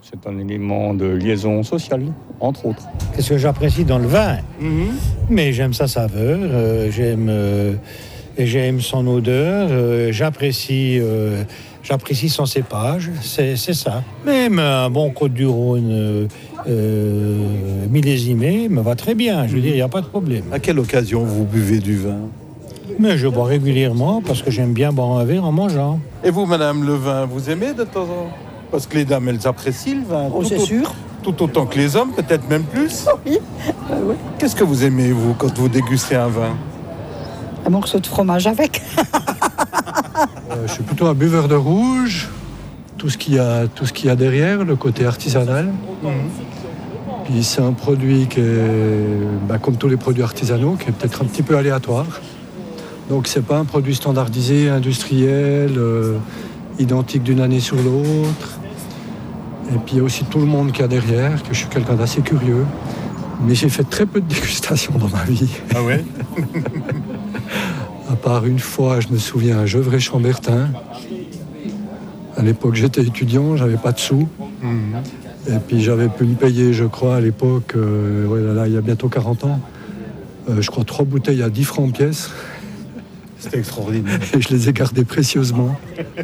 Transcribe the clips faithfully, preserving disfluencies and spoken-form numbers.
C'est un élément de liaison sociale, entre autres. Qu'est-ce que j'apprécie dans le vin? mm-hmm. Mais j'aime sa saveur, euh, j'aime, euh, j'aime son odeur, euh, j'apprécie, euh, j'apprécie son cépage, c'est, c'est ça. Même un bon Côtes-du-Rhône euh, euh, millésimé me va très bien, je veux dire, il n'y a pas de problème. À quelle occasion vous buvez du vin? Mais je bois régulièrement parce que j'aime bien boire un verre en mangeant. Et vous, madame, le vin, vous aimez de temps en temps? Parce que les dames, elles apprécient le vin. Oh, c'est au... sûr. Tout autant que les hommes, peut-être même plus. Oui. Euh, oui. Qu'est-ce que vous aimez, vous, quand vous dégustez un vin? Un morceau de fromage avec. euh, je suis plutôt un buveur de rouge. Tout ce qu'il y a, tout ce qu'il y a derrière, le côté artisanal. Mmh. Puis c'est un produit qui est, bah, comme tous les produits artisanaux, qui est peut-être un petit peu aléatoire. Donc c'est pas un produit standardisé, industriel, euh, identique d'une année sur l'autre. Et puis il y a aussi tout le monde qu'il y a derrière, que je suis quelqu'un d'assez curieux. Mais j'ai fait très peu de dégustations dans ma vie. Ah ouais? À part une fois, je me souviens, à Gevrey-Chambertin. À l'époque, j'étais étudiant, j'avais pas de sous. Mmh. Et puis j'avais pu me payer, je crois, à l'époque, euh, ouais, là, là, il y a bientôt quarante ans, euh, je crois trois bouteilles à dix francs pièce. C'était extraordinaire. Et je les ai gardées précieusement.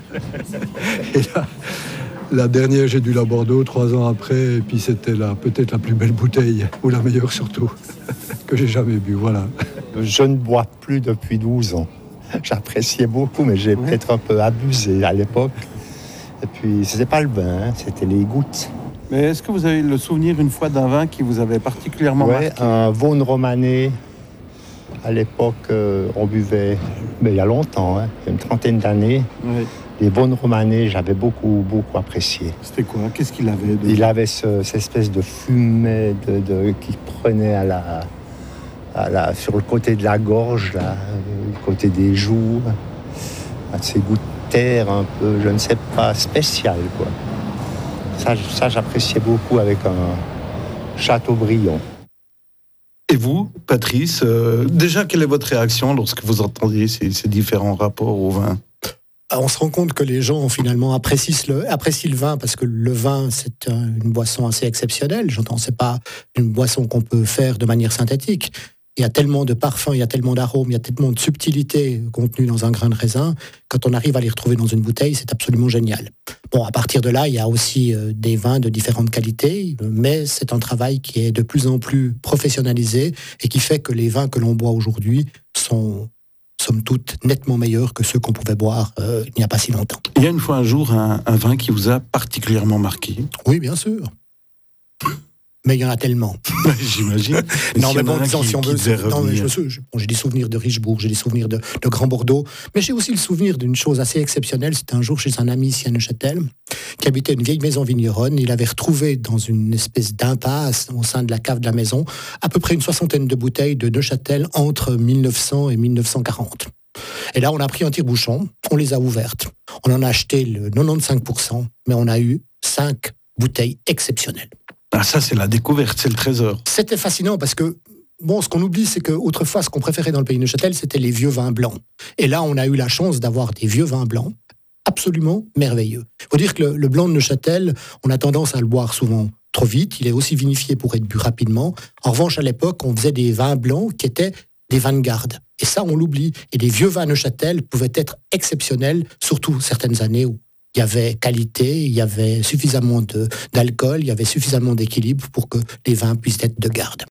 Et là, la dernière, j'ai dû la boire deux ou trois ans après, et puis c'était la, peut-être la plus belle bouteille, ou la meilleure surtout, que j'ai jamais bu, voilà. Je ne bois plus depuis douze ans. J'appréciais beaucoup, mais j'ai ouais. peut-être un peu abusé à l'époque. Et puis, c'était pas le vin, hein, c'était les gouttes. Mais est-ce que vous avez le souvenir une fois d'un vin qui vous avait particulièrement ouais, marqué? Un Vosne romanée. À l'époque, euh, on buvait, mais il y a longtemps, hein, il y a une trentaine d'années. Ouais. Les Vosne romanée, j'avais beaucoup, beaucoup apprécié. C'était quoi? Qu'est-ce qu'il avait de... Il avait ce, cette espèce de fumée de, de, qui prenait à la, à la, sur le côté de la gorge, là, le côté des joues, à ces goûts de terre un peu, je ne sais pas, spécial, quoi. Ça, ça j'appréciais beaucoup avec un Châteaubriand. Et vous, Patrice, euh, déjà, quelle est votre réaction lorsque vous entendez ces, ces différents rapports au vin? On se rend compte que les gens, finalement, apprécient le, apprécient le vin parce que le vin, c'est une boisson assez exceptionnelle. J'entends, c'est pas une boisson qu'on peut faire de manière synthétique. Il y a tellement de parfums, il y a tellement d'arômes, il y a tellement de subtilités contenues dans un grain de raisin. Quand on arrive à les retrouver dans une bouteille, c'est absolument génial. Bon, à partir de là, il y a aussi euh, des vins de différentes qualités, mais c'est un travail qui est de plus en plus professionnalisé et qui fait que les vins que l'on boit aujourd'hui sont, somme toute, nettement meilleurs que ceux qu'on pouvait boire euh, il n'y a pas si longtemps. Il y a une fois un jour un, un vin qui vous a particulièrement marqué? Oui, bien sûr. Mais il y en a tellement. J'imagine. Non, mais bon, disons, si on veut... Non, mais je, je, bon, j'ai des souvenirs de Richebourg, j'ai des souvenirs de, de Grand Bordeaux, mais j'ai aussi le souvenir d'une chose assez exceptionnelle. C'était un jour chez un ami ici à Neuchâtel, qui habitait une vieille maison vigneronne. Il avait retrouvé dans une espèce d'impasse, au sein de la cave de la maison, à peu près une soixantaine de bouteilles de Neuchâtel entre mille neuf cents et mille neuf cent quarante. Et là, on a pris un tire-bouchon, on les a ouvertes. On en a acheté le quatre-vingt-quinze pour cent, mais on a eu cinq bouteilles exceptionnelles. Ah, ça, c'est la découverte, c'est le trésor. C'était fascinant parce que, bon, ce qu'on oublie, c'est qu'autrefois, ce qu'on préférait dans le pays de Neuchâtel, c'était les vieux vins blancs. Et là, on a eu la chance d'avoir des vieux vins blancs absolument merveilleux. Il faut dire que le, le blanc de Neuchâtel, on a tendance à le boire souvent trop vite. Il est aussi vinifié pour être bu rapidement. En revanche, à l'époque, on faisait des vins blancs qui étaient des vins de garde. Et ça, on l'oublie. Et les vieux vins Neuchâtel pouvaient être exceptionnels, surtout certaines années où il y avait qualité, il y avait suffisamment de, d'alcool, il y avait suffisamment d'équilibre pour que les vins puissent être de garde.